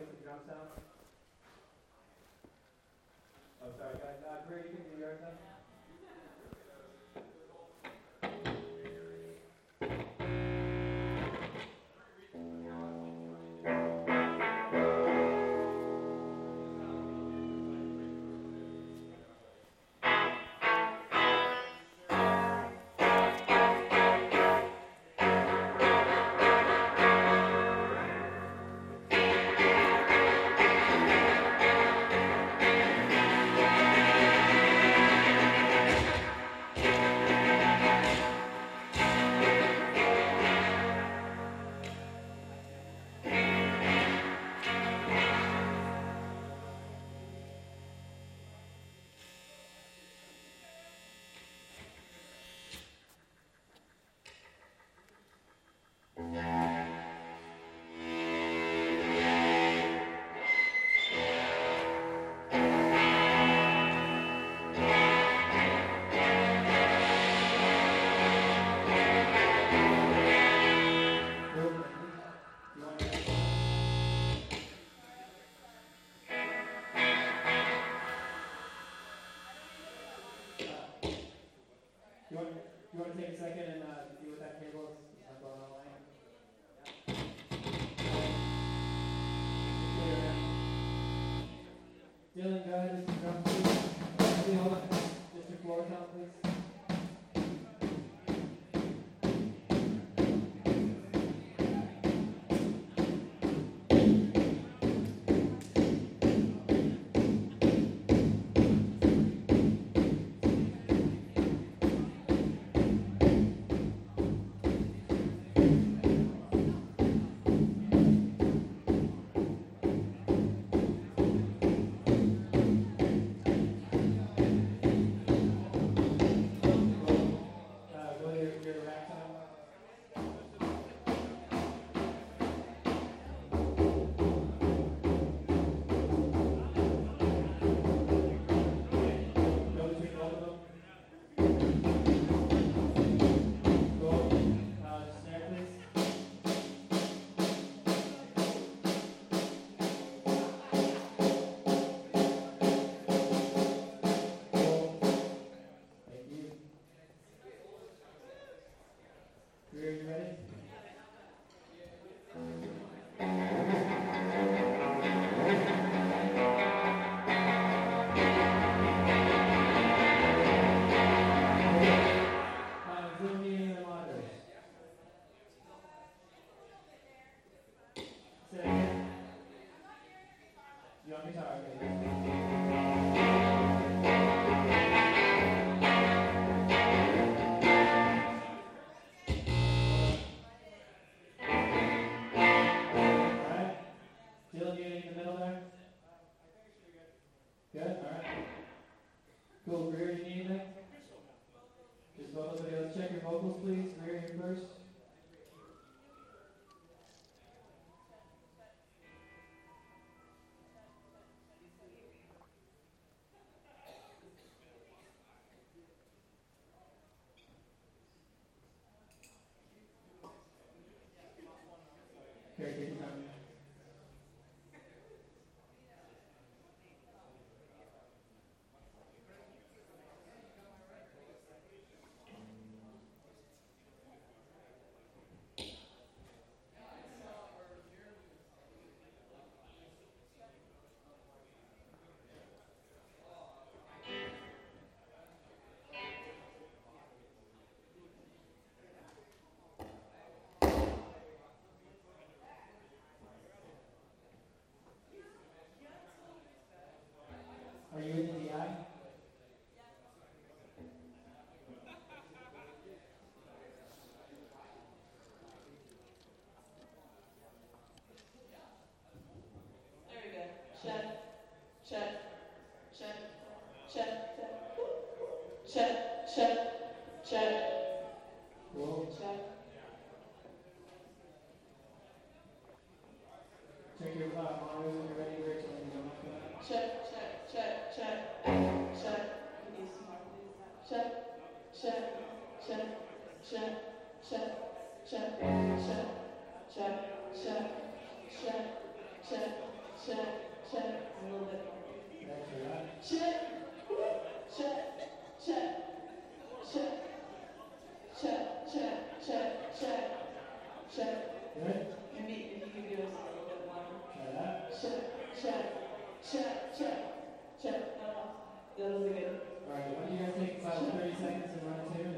get the drum sound? Oh, sorry, guys. Greer, you can do yours now. You want to take a second and deal with that cable? It's not going online. Dylan, go ahead and drum, please. Actually, hold on. Just your floor tone, please. Okay, take your time. Are you in the DI? There we go. Check, check, check, check, check, check, check, Cool. check. Check your monitors when you're ready, Rich, and you don't have to. Check, check, check, check, check. Check, check, check, check, check, check, check, check, check, check, check, check, check. A little bit more. Thanks for that. Check, check, check, check, check, check, check, check, check. Good? Maybe if you could do us a little bit more. Try that. Check, check, check, check, check. That was good. Alright, why don't you guys take about 30 seconds to run a tune?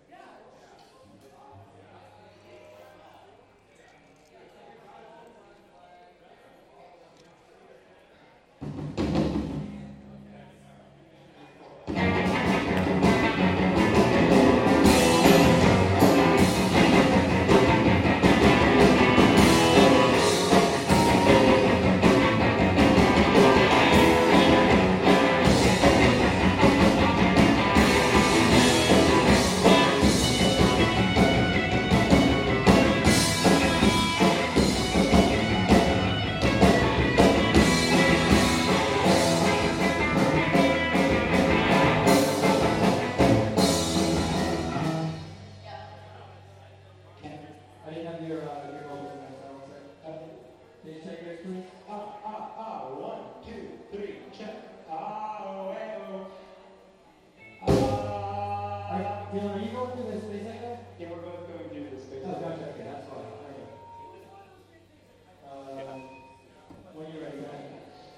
I didn't have your vocals in that song, so can you check yours, please? 1, 2, 3, check. Oh. Dylan, are you going through this space echo? Yeah, we're both going through this space. Oh, gotcha, okay, that's fine. Okay. When you're ready, go ahead.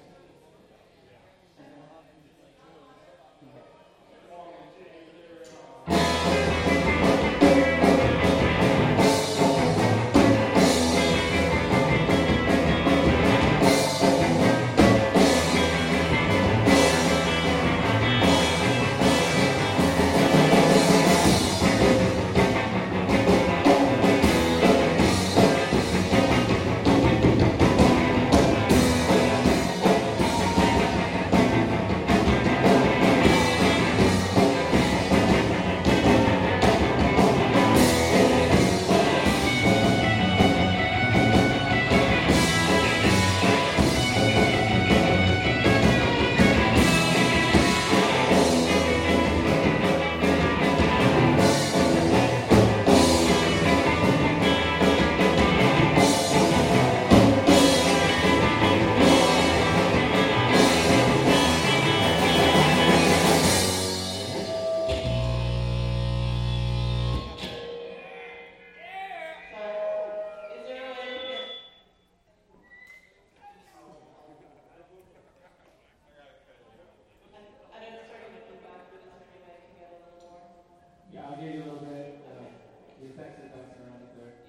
Yeah, I'll give you a little bit. The effects are bouncing around up there.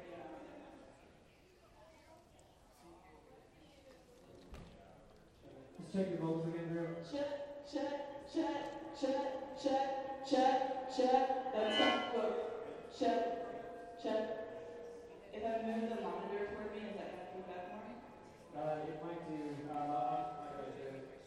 Just check your vocals again, Drew. Check, check, check, check, check, check, check. That's not good. Check, check. If I move the monitor toward me, is that going to feedback more? It might do. I'll go through it.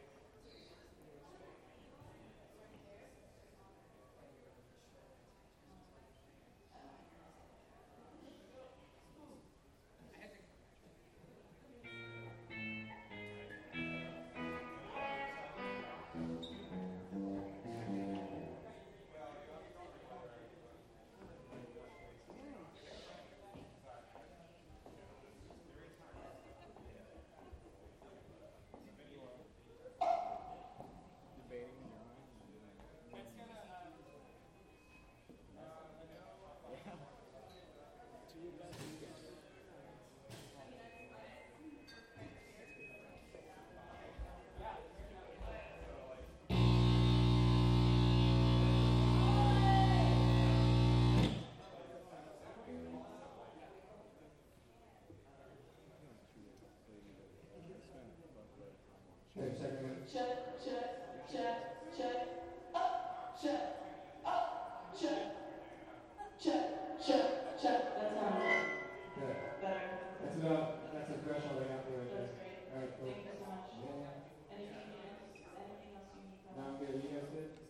Check, check, check, check. Up, check, up, check, check, check, check. That sounds Good. better. That's a threshold I got for right there. That's great. Alright, cool. Thank you so much. Yeah. Anything else you need from No, us? I'm good. You guys good?